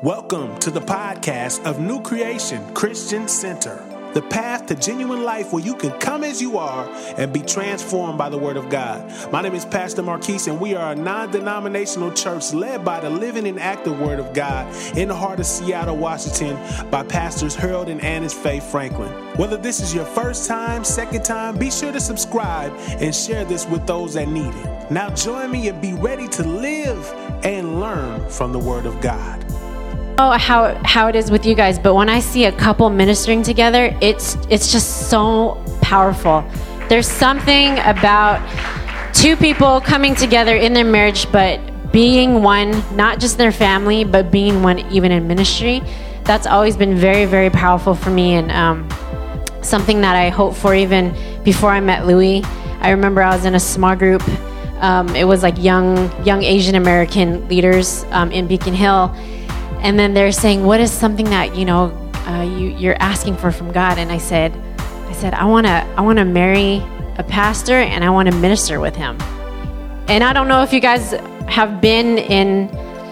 Welcome to the podcast of New Creation Christian Center, the path to genuine life where you can come as you are and be transformed by the Word of God. My name is Pastor Marquise, and we are a non-denominational church led by the living and active Word of God in the heart of Seattle, Washington, by Pastors Harold and Annis Faye Franklin. Whether this is your first time, second time, be sure to subscribe and share this with those that need it. Now join me and be ready to live and learn from the Word of God. How it is with you guys, but when I see a couple ministering together, it's just so powerful. There's something about two people coming together in their marriage, but being one, not just their family, but being one even in ministry. That's always been very, very powerful for me, and something that I hope for even before I met Louis. I remember I was in a small group. It was like young Asian American leaders in Beacon Hill. And then they're saying, what is something that, you're asking for from God? And I said, I want to marry a pastor and I want to minister with him. And I don't know if you guys have been in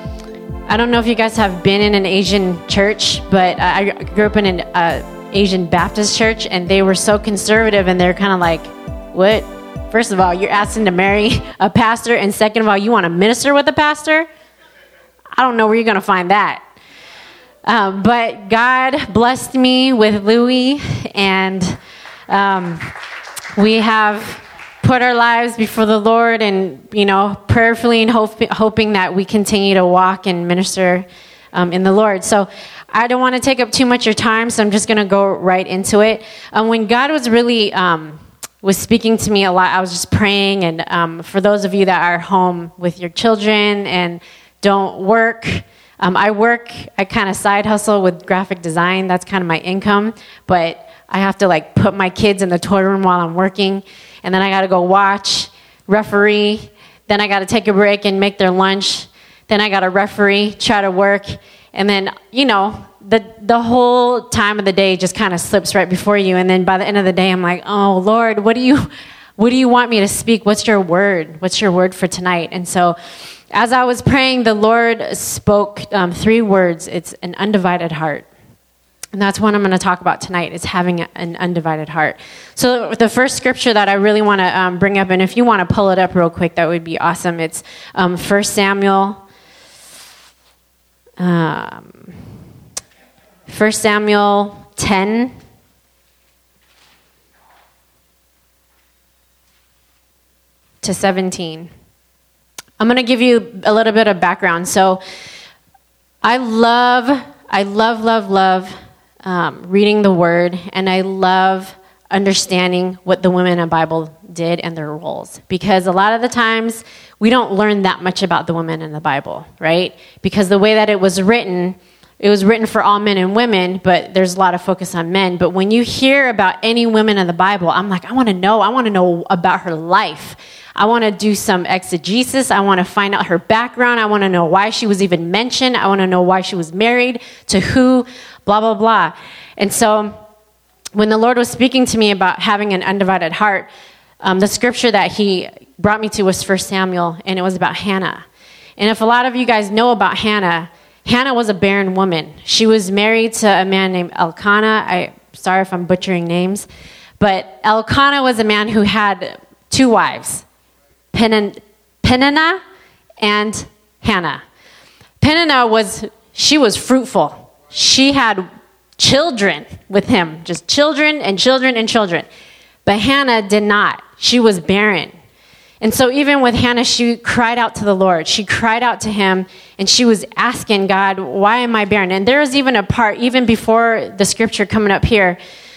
an Asian church, but I grew up in an Asian Baptist church, and they were so conservative, and they're kind of like, what? First of all, you're asking to marry a pastor, and second of all, you want to minister with a pastor? I don't know where you're going to find that. But God blessed me with Louis, and we have put our lives before the Lord, and, prayerfully and hoping that we continue to walk and minister in the Lord. So I don't want to take up too much of your time, so I'm just going to go right into it. When God was really was speaking to me a lot, I was just praying, and for those of you that are home with your children and don't work. I kind of side hustle with graphic design. That's kind of my income, but I have to put my kids in the toy room while I'm working, and then I got to go watch, referee, then I got to take a break and make their lunch, then I got to referee, try to work, and then, the whole time of the day just kind of slips right before you, and then by the end of the day, I'm like, oh, Lord, what do you want me to speak? What's your word? What's your word for tonight? And so as I was praying, the Lord spoke 3 words. It's an undivided heart. And that's what I'm going to talk about tonight, is having an undivided heart. So the first scripture that I really want to bring up, and if you want to pull it up real quick, that would be awesome. It's 1 Samuel 10. To 17. I'm going to give you a little bit of background. So I love reading the Word, and I love understanding what the women in the Bible did and their roles. Because a lot of the times, we don't learn that much about the women in the Bible, right? Because the way that it was written for all men and women, but there's a lot of focus on men. But when you hear about any women in the Bible, I'm like, I want to know about her life. I want to do some exegesis. I want to find out her background. I want to know why she was even mentioned. I want to know why she was married, to who, blah, blah, blah. And so when the Lord was speaking to me about having an undivided heart, the scripture that he brought me to was 1 Samuel, and it was about Hannah. And if a lot of you guys know about Hannah was a barren woman. She was married to a man named Elkanah. Sorry if I'm butchering names, but Elkanah was a man who had 2 wives. Peninnah and Hannah. Peninnah was fruitful. She had children with him, just children and children and children. But Hannah did not. She was barren. And so even with Hannah, she cried out to the Lord. She cried out to him, and she was asking God, why am I barren? And there was even a part, even before the scripture coming up here,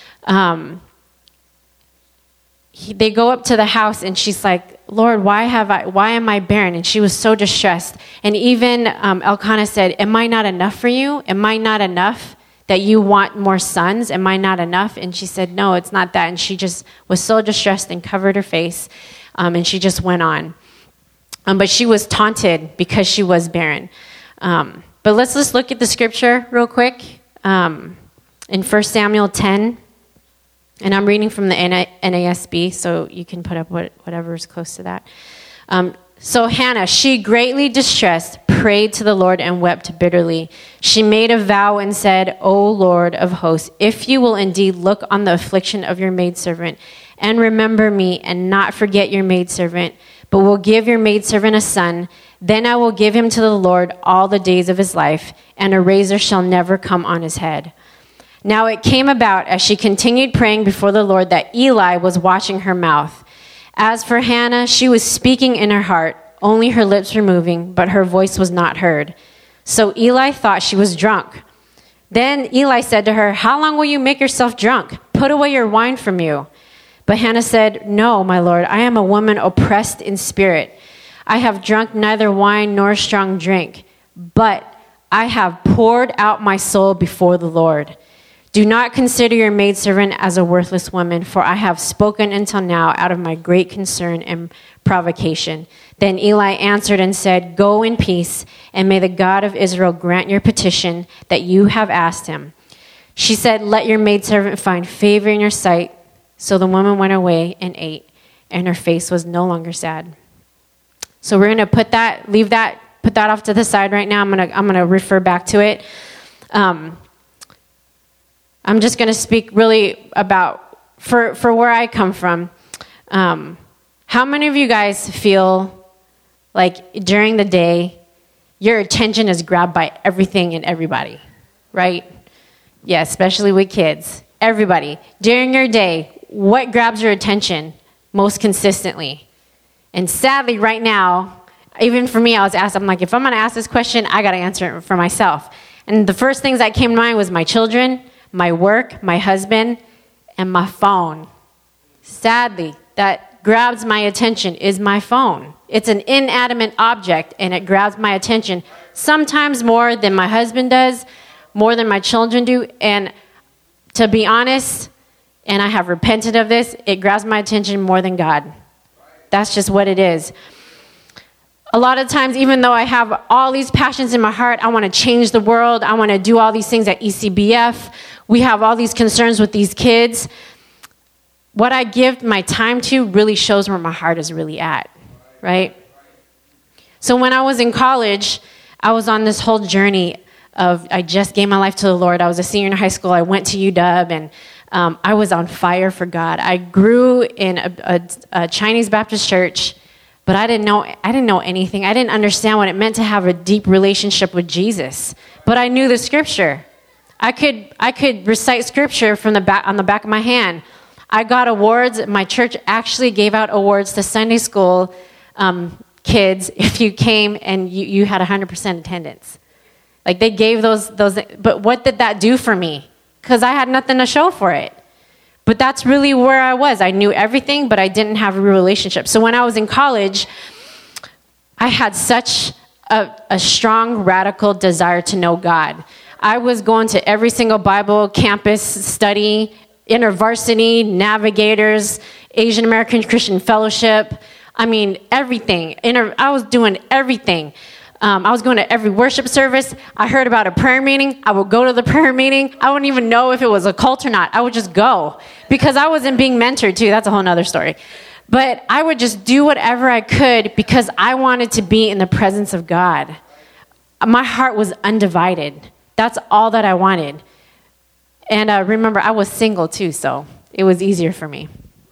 they go up to the house, and she's like, Lord, why am I barren? And she was so distressed. And even Elkanah said, am I not enough for you? Am I not enough that you want more sons? Am I not enough? And she said, no, it's not that. And she just was so distressed and covered her face, and she just went on. But she was taunted because she was barren. But let's just look at the scripture real quick. In 1 Samuel 10, and I'm reading from the NASB, so you can put up whatever is close to that. So Hannah, she greatly distressed, prayed to the Lord and wept bitterly. She made a vow and said, O Lord of hosts, if you will indeed look on the affliction of your maidservant and remember me and not forget your maidservant, but will give your maidservant a son, then I will give him to the Lord all the days of his life, and a razor shall never come on his head. Now it came about as she continued praying before the Lord that Eli was watching her mouth. As for Hannah, she was speaking in her heart. Only her lips were moving, but her voice was not heard. So Eli thought she was drunk. Then Eli said to her, how long will you make yourself drunk? Put away your wine from you. But Hannah said, no, my Lord, I am a woman oppressed in spirit. I have drunk neither wine nor strong drink, but I have poured out my soul before the Lord. Do not consider your maidservant as a worthless woman, for I have spoken until now out of my great concern and provocation. Then Eli answered and said, go in peace, and may the God of Israel grant your petition that you have asked him. She said, let your maidservant find favor in your sight. So the woman went away and ate, and her face was no longer sad. So we're going to put that off to the side right now. I'm going to refer back to it. I'm just going to speak really about, for where I come from. How many of you guys feel like during the day, your attention is grabbed by everything and everybody, right? Yeah, especially with kids. Everybody. During your day, what grabs your attention most consistently? And sadly, right now, even for me, I'm like, if I'm going to ask this question, I got to answer it for myself. And the first things that came to mind was my children, my work, my husband, and my phone. Sadly, that grabs my attention is my phone. It's an inanimate object, and it grabs my attention sometimes more than my husband does, more than my children do. And to be honest, and I have repented of this, it grabs my attention more than God. That's just what it is. A lot of times, even though I have all these passions in my heart, I want to change the world, I want to do all these things at ECBF, we have all these concerns with these kids, what I give my time to really shows where my heart is really at, right? So when I was in college, I was on this whole journey of, I just gave my life to the Lord. I was a senior in high school. I went to UW, and I was on fire for God. I grew in a Chinese Baptist church, but I didn't know anything. I didn't understand what it meant to have a deep relationship with Jesus. But I knew the scripture. I could recite scripture from on the back of my hand. I got awards. My church actually gave out awards to Sunday school kids if you came and you had 100% attendance. Like they gave those. But what did that do for me? Because I had nothing to show for it. But that's really where I was. I knew everything, but I didn't have a real relationship. So when I was in college, I had such a strong, radical desire to know God. I was going to every single Bible campus study, InterVarsity, Navigators, Asian American Christian Fellowship. I mean, everything. I was doing everything. I was going to every worship service. I heard about a prayer meeting. I would go to the prayer meeting. I wouldn't even know if it was a cult or not. I would just go because I wasn't being mentored too. That's a whole other story. But I would just do whatever I could because I wanted to be in the presence of God. My heart was undivided. That's all that I wanted. And remember, I was single too, so it was easier for me.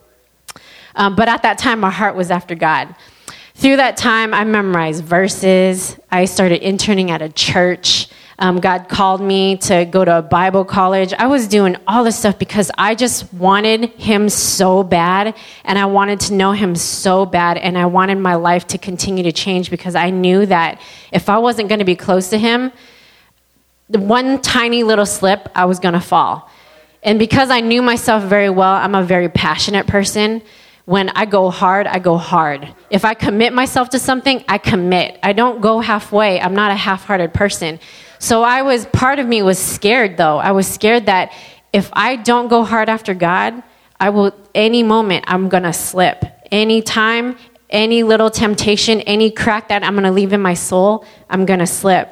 But at that time, my heart was after God. Through that time, I memorized verses. I started interning at a church. God called me to go to a Bible college. I was doing all this stuff because I just wanted him so bad, and I wanted to know him so bad, and I wanted my life to continue to change because I knew that if I wasn't going to be close to him, the one tiny little slip, I was going to fall. And because I knew myself very well, I'm a very passionate person. When I go hard, I go hard. If I commit myself to something, I commit. I don't go halfway. I'm not a half-hearted person. So part of me was scared though. I was scared that if I don't go hard after God, any moment, I'm going to slip. Any time, any little temptation, any crack that I'm going to leave in my soul, I'm going to slip.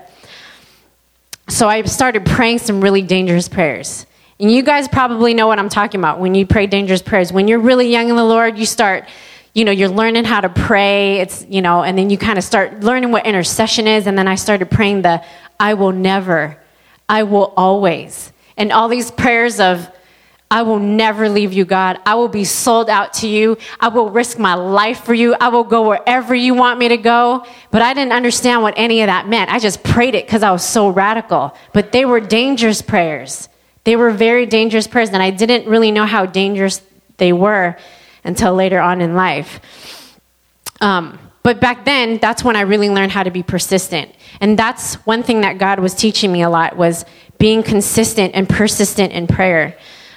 So I started praying some really dangerous prayers. And you guys probably know what I'm talking about when you pray dangerous prayers. When you're really young in the Lord, you start you're learning how to pray. It's, and then you kind of start learning what intercession is. And then I started praying the I will never, I will always. And all these prayers of, I will never leave you, God. I will be sold out to you. I will risk my life for you. I will go wherever you want me to go. But I didn't understand what any of that meant. I just prayed it because I was so radical. But they were dangerous prayers. They were very dangerous prayers. And I didn't really know how dangerous they were until later on in life. But back then, that's when I really learned how to be persistent. And that's one thing that God was teaching me a lot, was being consistent and persistent in prayer.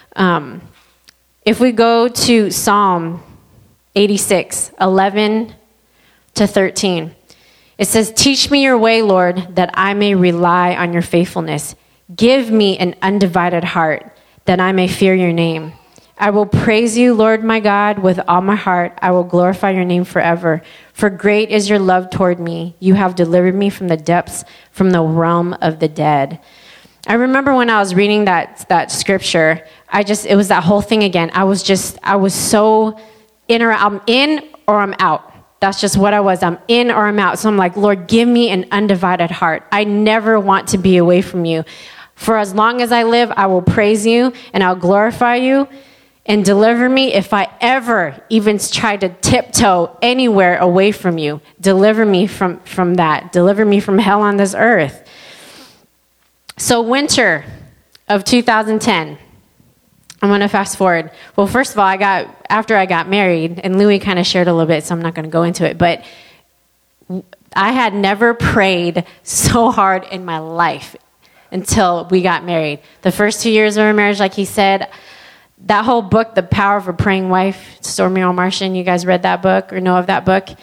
If we go to Psalm 86, 11 to 13, it says, "Teach me your way, Lord, that I may rely on your faithfulness. Give me an undivided heart, that I may fear your name. I will praise you, Lord my God, with all my heart. I will glorify your name forever. For great is your love toward me. You have delivered me from the depths, from the realm of the dead." I remember when I was reading that scripture, it was that whole thing again. I was so I'm in or I'm out. That's just what I was. I'm in or I'm out. So I'm like, Lord, give me an undivided heart. I never want to be away from you. For as long as I live, I will praise you and I'll glorify you, and deliver me if I ever even try to tiptoe anywhere away from you. Deliver me from that. Deliver me from hell on this earth. So winter of 2010, I'm going to fast forward. Well, first of all, after I got married, and Louis kind of shared a little bit, so I'm not going to go into it, but I had never prayed so hard in my life until we got married. The first 2 years of our marriage, like he said, that whole book, The Power of a Praying Wife, Stormy O'Martian, you guys read that book or know of that book?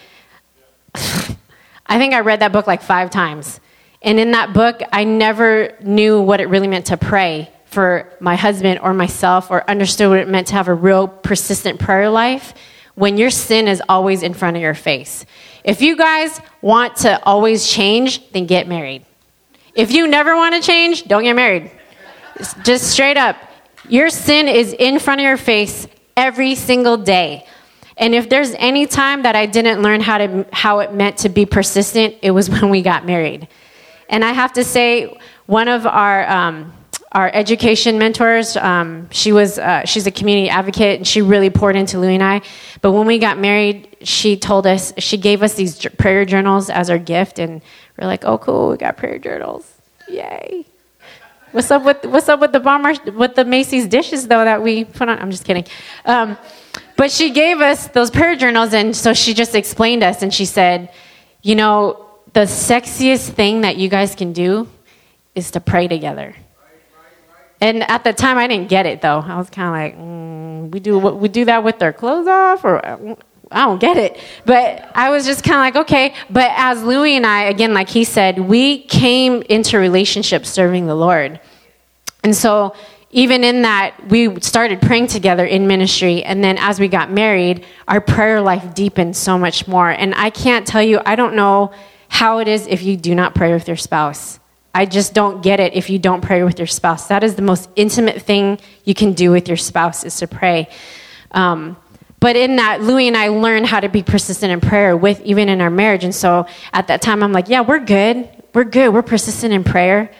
I think I read that book like 5 times. And in that book, I never knew what it really meant to pray for my husband or myself, or understood what it meant to have a real persistent prayer life when your sin is always in front of your face. If you guys want to always change, then get married. If you never want to change, don't get married. Just straight up. Your sin is in front of your face every single day. And if there's any time that I didn't learn how it meant to be persistent, it was when we got married. And I have to say, one of our education mentors, she's a community advocate, and she really poured into Louis and I. But when we got married, she gave us these prayer journals as our gift, and we're like, oh, cool, we got prayer journals, yay! What's up with the Macy's dishes though that we put on? I'm just kidding. But she gave us those prayer journals, and so she just explained us, and she said, the sexiest thing that you guys can do is to pray together. And at the time, I didn't get it, though. I was kind of like, we do that with their clothes off? Or I don't get it. But I was just kind of like, okay. But as Louis and I, again, like he said, we came into relationship serving the Lord. And so even in that, we started praying together in ministry. And then as we got married, our prayer life deepened so much more. And I can't tell you, I don't know how it is if you do not pray with your spouse. I just don't get it if you don't pray with your spouse. That is the most intimate thing you can do with your spouse, is to pray. But in that, Louis and I learned how to be persistent in prayer even in our marriage. And so at that time, I'm like, yeah, we're good. We're persistent in prayer,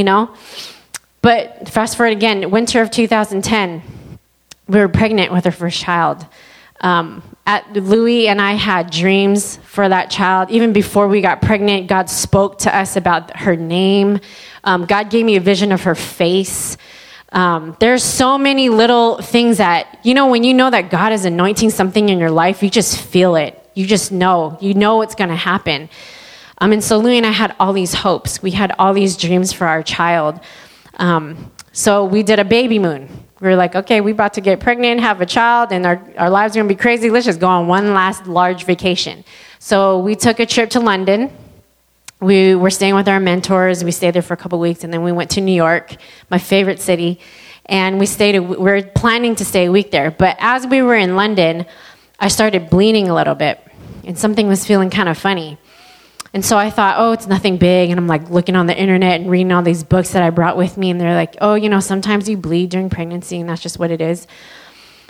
But fast forward again, winter of 2010, we were pregnant with our first child. Louis and I had dreams for that child. Even before we got pregnant, God spoke to us about her name. God gave me a vision of her face. There's so many little things that, when you know that God is anointing something in your life, you just feel it. You just know. You know it's going to happen. And so Louis and I had all these hopes. We had all these dreams for our child. So we did a baby moon. We were like, okay, we about to get pregnant, have a child, and our lives are going to be crazy. Let's just go on one last large vacation. So we took a trip to London. We were staying with our mentors. We stayed there for a couple of weeks, and then we went to New York, my favorite city. And we were planning to stay a week there. But as we were in London, I started bleeding a little bit, and something was feeling kind of funny. And so I thought, oh, it's nothing big. And I'm like looking on the internet and reading all these books that I brought with me. And they're like, oh, sometimes you bleed during pregnancy, and that's just what it is.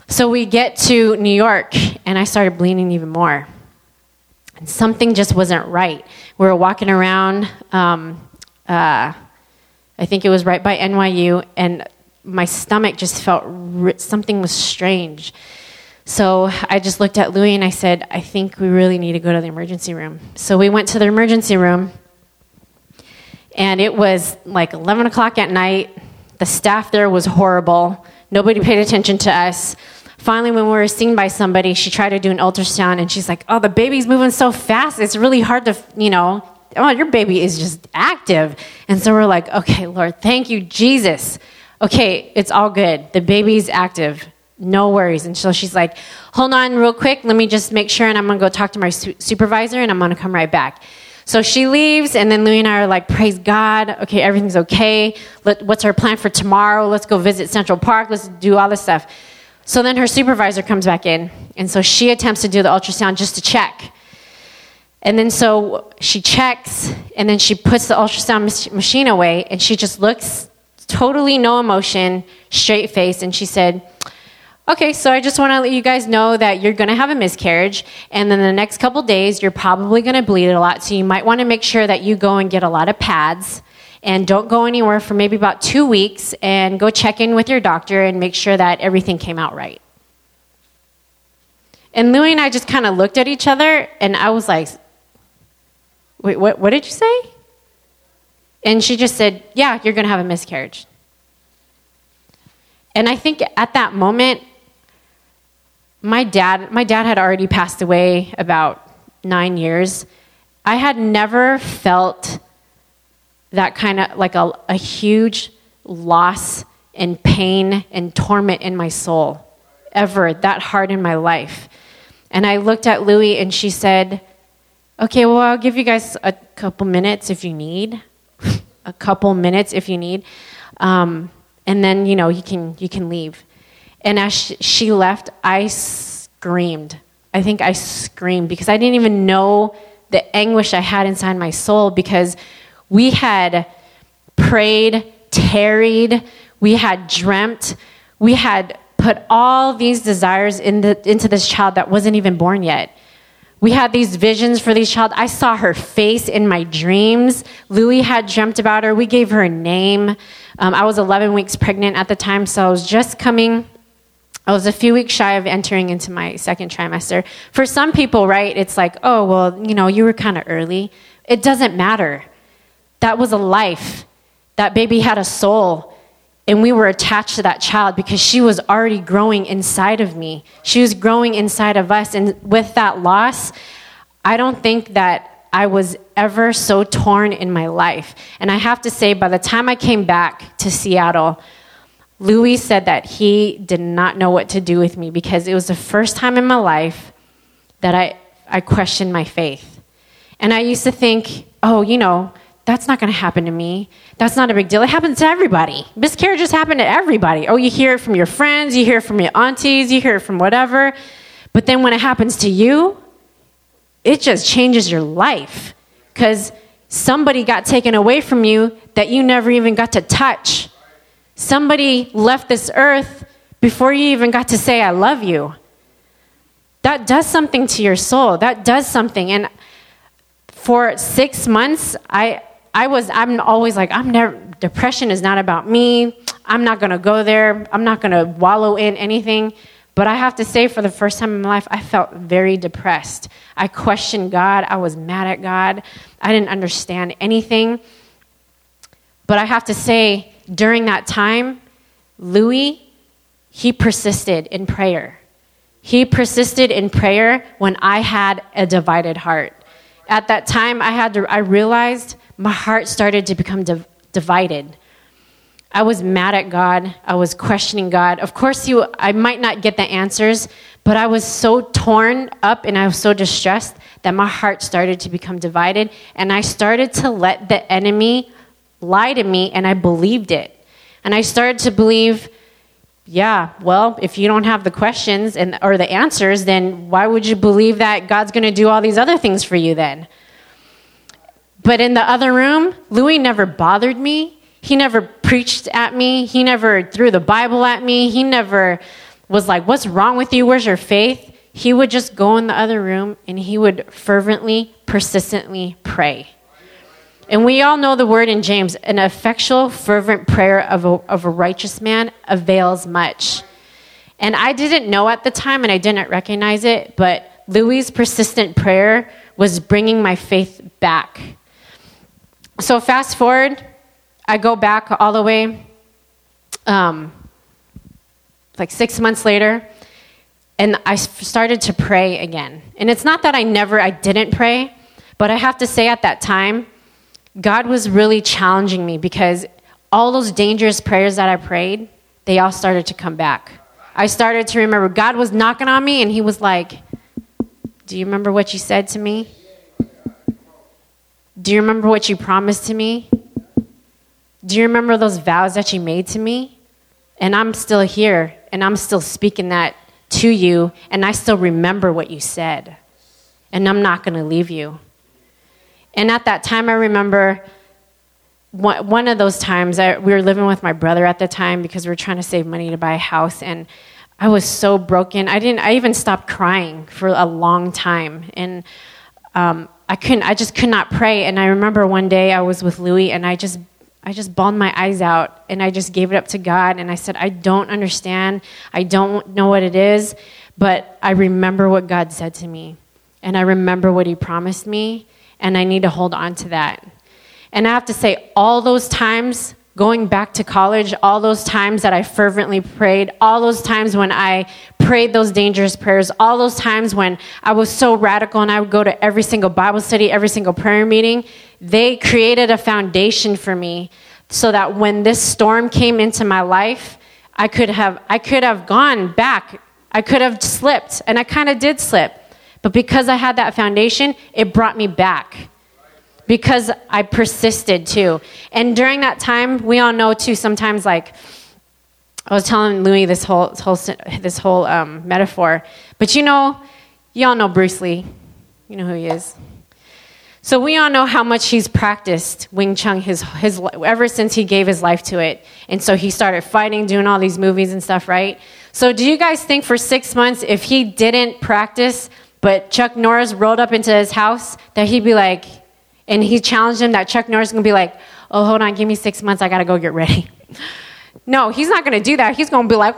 So we get to New York, and I started bleeding even more. And something just wasn't right. We were walking around, I think it was right by NYU, and my stomach just felt, something was strange. So I just looked at Louis and I said, I think we really need to go to the emergency room. So we went to the emergency room, and it was like 11 o'clock at night. The staff there was horrible. Nobody paid attention to us. Finally, when we were seen by somebody, she tried to do an ultrasound, and she's like, oh, the baby's moving so fast. It's really hard to, oh, your baby is just active. And so we're like, okay, Lord, thank you, Jesus. Okay, it's all good. The baby's active. No worries. And so she's like, hold on real quick. Let me just make sure, and I'm going to go talk to my supervisor, and I'm going to come right back. So she leaves, and then Louis and I are like, praise God. Okay, everything's okay. What's our plan for tomorrow? Let's go visit Central Park. Let's do all this stuff. So then her supervisor comes back in, and so she attempts to do the ultrasound just to check. And then so she checks, and then she puts the ultrasound machine away, and she just looks, totally no emotion, straight face, and she said, okay, so I just want to let you guys know that you're going to have a miscarriage, and then the next couple days, you're probably going to bleed a lot, so you might want to make sure that you go and get a lot of pads, and don't go anywhere for maybe about 2 weeks, and go check in with your doctor and make sure that everything came out right. And Louis and I just kind of looked at each other, and I was like, wait, what did you say? And she just said, yeah, you're going to have a miscarriage. And I think at that moment, my dad had already passed away about 9 years. I had never felt that kind of like a huge loss and pain and torment in my soul, ever, that hard in my life. And I looked at Louis, and she said, okay, well, I'll give you guys a couple minutes if you need. A couple minutes if you need. And then, you can leave. And as she left, I screamed. I think I screamed because I didn't even know the anguish I had inside my soul, because we had prayed, tarried, we had dreamt, we had put all these desires into this child that wasn't even born yet. We had these visions for this child. I saw her face in my dreams. Louis had dreamt about her. We gave her a name. I was 11 weeks pregnant at the time, so I was a few weeks shy of entering into my second trimester. For some people, right, it's like, oh, well, you were kind of early. It doesn't matter. That was a life. That baby had a soul, and we were attached to that child because she was already growing inside of me. She was growing inside of us, and with that loss, I don't think that I was ever so torn in my life. And I have to say, by the time I came back to Seattle, Louis said that he did not know what to do with me because it was the first time in my life that I questioned my faith. And I used to think, oh, that's not going to happen to me. That's not a big deal. It happens to everybody. Miscarriages happen to everybody. Oh, you hear it from your friends, you hear it from your aunties, you hear it from whatever. But then when it happens to you, it just changes your life because somebody got taken away from you that you never even got to touch. Somebody left this earth before you even got to say, I love you. That does something to your soul. That does something. And for 6 months, I'm always like, depression is not about me. I'm not going to go there. I'm not going to wallow in anything. But I have to say, for the first time in my life, I felt very depressed. I questioned God. I was mad at God. I didn't understand anything. But I have to say, during that time, Louis, he persisted in prayer. He persisted in prayer when I had a divided heart. At that time, I realized my heart started to become divided. I was mad at God. I was questioning God. Of course, I might not get the answers, but I was so torn up and I was so distressed that my heart started to become divided, and I started to let the enemy lie to me, and I believed it. And I started to believe, yeah, well, if you don't have the questions or the answers, then why would you believe that God's going to do all these other things for you then? But in the other room, Louis never bothered me. He never preached at me. He never threw the Bible at me. He never was like, what's wrong with you? Where's your faith? He would just go in the other room and he would fervently, persistently pray. And we all know the word in James, an effectual, fervent prayer of a righteous man avails much. And I didn't know at the time, and I didn't recognize it, but Louis' persistent prayer was bringing my faith back. So fast forward, I go back all the way, like 6 months later, and I started to pray again. And it's not that I didn't pray, but I have to say at that time, God was really challenging me because all those dangerous prayers that I prayed, they all started to come back. I started to remember God was knocking on me and he was like, do you remember what you said to me? Do you remember what you promised to me? Do you remember those vows that you made to me? And I'm still here and I'm still speaking that to you and I still remember what you said. And I'm not going to leave you. And at that time, I remember one of those times, we were living with my brother at the time because we were trying to save money to buy a house. And I was so broken. I even stopped crying for a long time. And I just could not pray. And I remember one day I was with Louis and I just bawled my eyes out and I just gave it up to God. And I said, I don't understand. I don't know what it is, but I remember what God said to me. And I remember what he promised me. And I need to hold on to that. And I have to say, all those times going back to college, all those times that I fervently prayed, all those times when I prayed those dangerous prayers, all those times when I was so radical and I would go to every single Bible study, every single prayer meeting, they created a foundation for me so that when this storm came into my life, I could have gone back. I could have slipped, and I kind of did slip. But because I had that foundation, it brought me back. Because I persisted too. And during that time, we all know too, sometimes like, I was telling Louis this whole metaphor. But you all know Bruce Lee. You know who he is. So we all know how much he's practiced Wing Chun ever since he gave his life to it. And so he started fighting, doing all these movies and stuff, right? So do you guys think for 6 months, if he didn't practice, but Chuck Norris rolled up into his house, that he'd be like, and he challenged him, that Chuck Norris is going to be like, oh, hold on, give me 6 months, I got to go get ready. No, he's not going to do that. He's going to be like,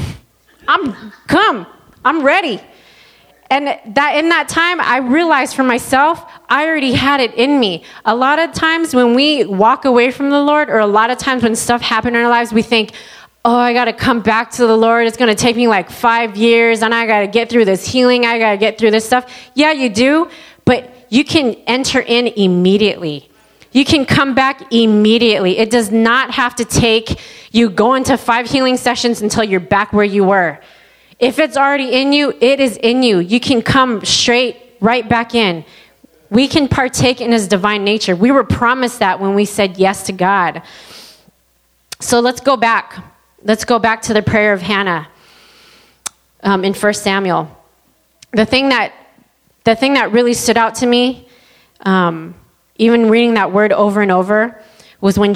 I'm ready. And that in that time, I realized for myself, I already had it in me. A lot of times when we walk away from the Lord, or a lot of times when stuff happens in our lives, we think, oh, I got to come back to the Lord. It's going to take me like 5 years, and I got to get through this healing. I got to get through this stuff. Yeah, you do, but you can enter in immediately. You can come back immediately. It does not have to take you going to 5 healing sessions until you're back where you were. If it's already in you, it is in you. You can come right back in. We can partake in his divine nature. We were promised that when we said yes to God. So let's go back. Let's go back to the prayer of Hannah in 1 Samuel. The thing that really stood out to me, even reading that word over and over, was when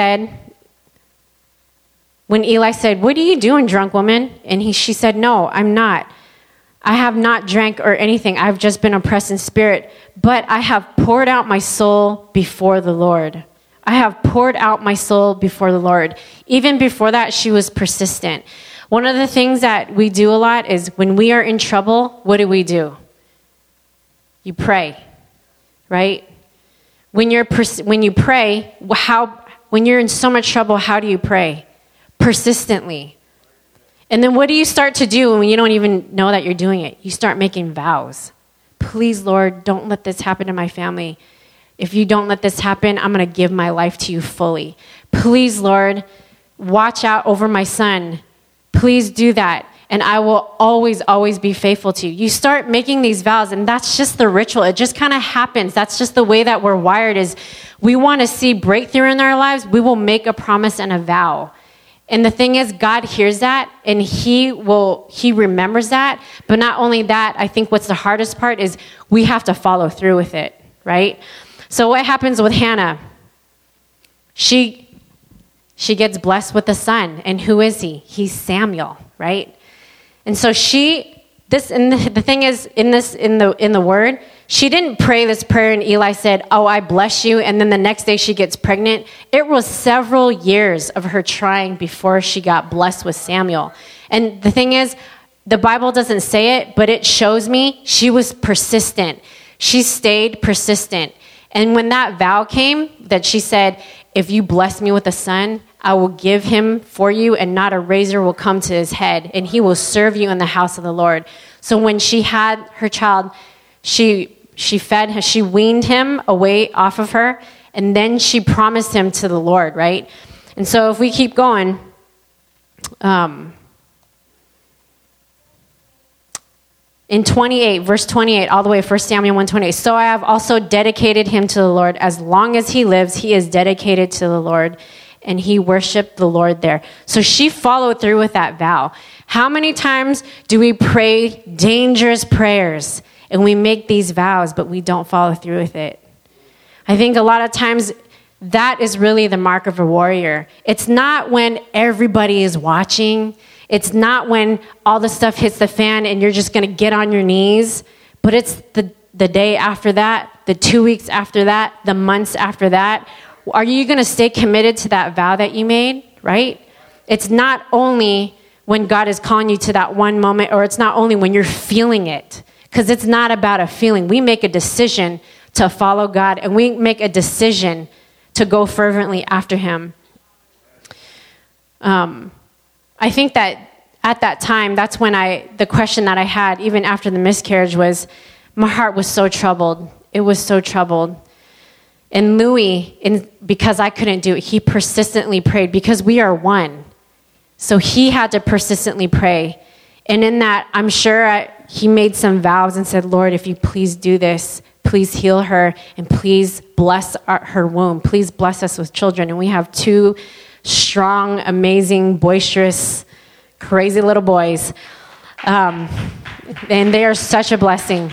Eli said, what are you doing, drunk woman? And she said, no, I'm not. I have not drank or anything. I've just been oppressed in spirit, but I have poured out my soul before the Lord. I have poured out my soul before the Lord. Even before that, she was persistent. One of the things that we do a lot is when we are in trouble, what do? You pray, right? When you pray, when you're in so much trouble, how do you pray? Persistently. And then what do you start to do when you don't even know that you're doing it? You start making vows. Please, Lord, don't let this happen to my family. If you don't let this happen, I'm going to give my life to you fully. Please, Lord, watch out over my son. Please do that. And I will always, always be faithful to you. You start making these vows, and that's just the ritual. It just kind of happens. That's just the way that we're wired is we want to see breakthrough in our lives. We will make a promise and a vow. And the thing is, God hears that, and he remembers that. But not only that, I think what's the hardest part is we have to follow through with it, right? So what happens with Hannah? She gets blessed with a son. And who is he? He's Samuel, right? And so the thing is, in the word, she didn't pray this prayer and Eli said, "Oh, I bless you," and then the next day she gets pregnant. It was several years of her trying before she got blessed with Samuel. And the thing is, the Bible doesn't say it, but it shows me she was persistent. She stayed persistent. And when that vow came, that she said, "If you bless me with a son, I will give him for you, and not a razor will come to his head, and he will serve you in the house of the Lord." So when she had her child, she weaned him away off of her, and then she promised him to the Lord, right? And so if we keep going, in 28, verse 28, all the way, 1 Samuel 1:28. "So I have also dedicated him to the Lord. As long as he lives, he is dedicated to the Lord." And he worshiped the Lord there. So she followed through with that vow. How many times do we pray dangerous prayers and we make these vows, but we don't follow through with it? I think a lot of times that is really the mark of a warrior. It's not when everybody is watching. It's not when all the stuff hits the fan and you're just going to get on your knees, but it's the day after that, the 2 weeks after that, the months after that. Are you going to stay committed to that vow that you made, right? It's not only when God is calling you to that one moment, or it's not only when you're feeling it, because it's not about a feeling. We make a decision to follow God, and we make a decision to go fervently after him. I think that at that time, that's when the question that I had, even after the miscarriage, was my heart was so troubled. It was so troubled. And Louis, because I couldn't do it, he persistently prayed, because we are one. So he had to persistently pray. And in that, I'm sure he made some vows and said, "Lord, if you please do this, please heal her, and please bless her womb. Please bless us with children." And we have 2 strong, amazing, boisterous, crazy little boys. And they are such a blessing.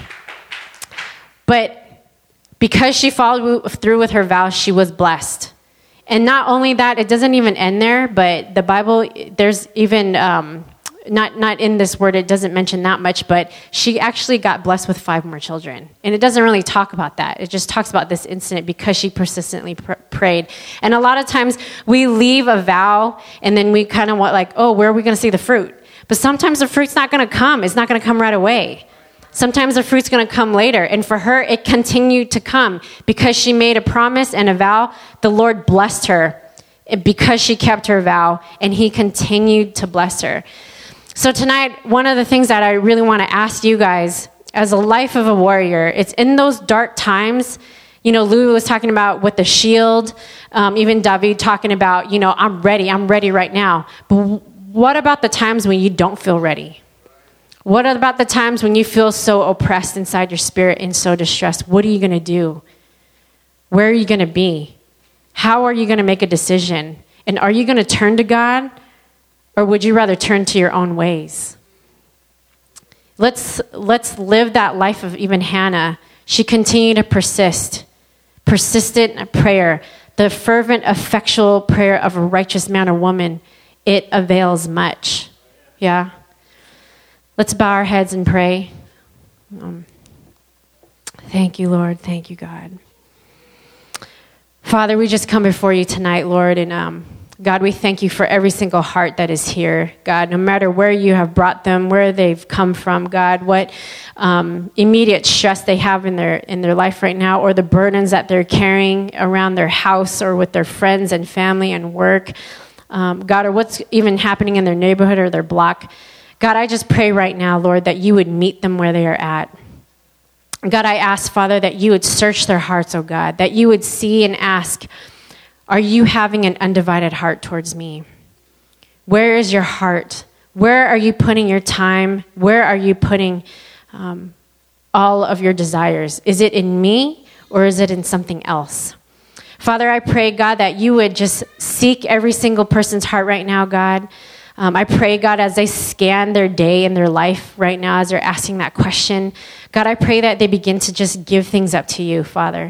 But because she followed through with her vows, she was blessed. And not only that, it doesn't even end there, but the Bible, there's even, not in this word, it doesn't mention that much, but she actually got blessed with 5 more children. And it doesn't really talk about that. It just talks about this incident because she persistently prayed. And a lot of times we leave a vow and then we kind of want like, oh, where are we going to see the fruit? But sometimes the fruit's not going to come. It's not going to come right away. Sometimes the fruit's going to come later. And for her, it continued to come because she made a promise and a vow. The Lord blessed her because she kept her vow, and he continued to bless her. So tonight, one of the things that I really want to ask you guys, as a life of a warrior, it's in those dark times. You know, Louis was talking about with the shield, even David talking about, I'm ready right now. But what about the times when you don't feel ready? What about the times when you feel so oppressed inside your spirit and so distressed? What are you going to do? Where are you going to be? How are you going to make a decision? And are you going to turn to God, or would you rather turn to your own ways? Let's live that life of even Hannah. She continued to persistent prayer, the fervent, effectual prayer of a righteous man or woman. It avails much. Yeah. Let's bow our heads and pray. Thank you, Lord. Thank you, God. Father, we just come before you tonight, Lord, and God, we thank you for every single heart that is here. God, no matter where you have brought them, where they've come from, God, what immediate stress they have in their life right now, or the burdens that they're carrying around their house or with their friends and family and work, God, or what's even happening in their neighborhood or their block. God, I just pray right now, Lord, that you would meet them where they are at. God, I ask, Father, that you would search their hearts, oh God, that you would see and ask, are you having an undivided heart towards me? Where is your heart? Where are you putting your time? Where are you putting all of your desires? Is it in me, or is it in something else? Father, I pray, God, that you would just seek every single person's heart right now, God. I pray, God, as they scan their day and their life right now, as they're asking that question, God, I pray that they begin to just give things up to you, Father.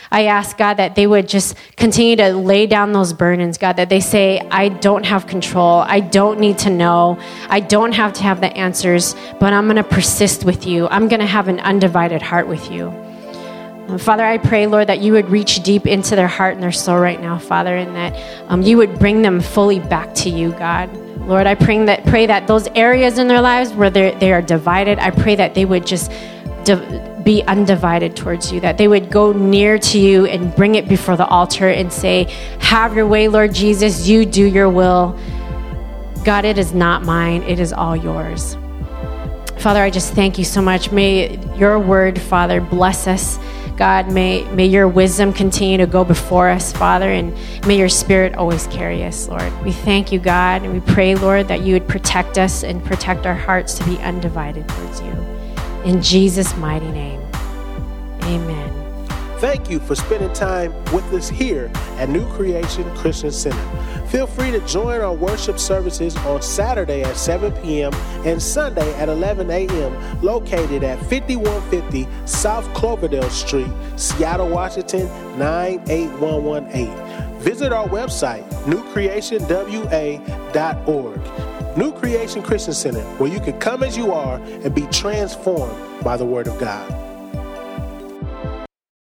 I ask, God, that they would just continue to lay down those burdens, God, that they say, I don't have control. I don't need to know. I don't have to have the answers, but I'm going to persist with you. I'm going to have an undivided heart with you. Father, I pray, Lord, that you would reach deep into their heart and their soul right now, Father, and that you would bring them fully back to you, God. Lord, I pray that those areas in their lives where they are divided, I pray that they would just be undivided towards you, that they would go near to you and bring it before the altar and say, have your way, Lord Jesus, you do your will. God, it is not mine, it is all yours. Father, I just thank you so much. May your word, Father, bless us. God, may your wisdom continue to go before us, Father, and may your spirit always carry us, Lord. We thank you, God, and we pray, Lord, that you would protect us and protect our hearts to be undivided towards you. In Jesus' mighty name, amen. Thank you for spending time with us here at New Creation Christian Center. Feel free to join our worship services on Saturday at 7 p.m. and Sunday at 11 a.m. located at 5150 South Cloverdale Street, Seattle, Washington, 98118. Visit our website, newcreationwa.org. New Creation Christian Center, where you can come as you are and be transformed by the Word of God.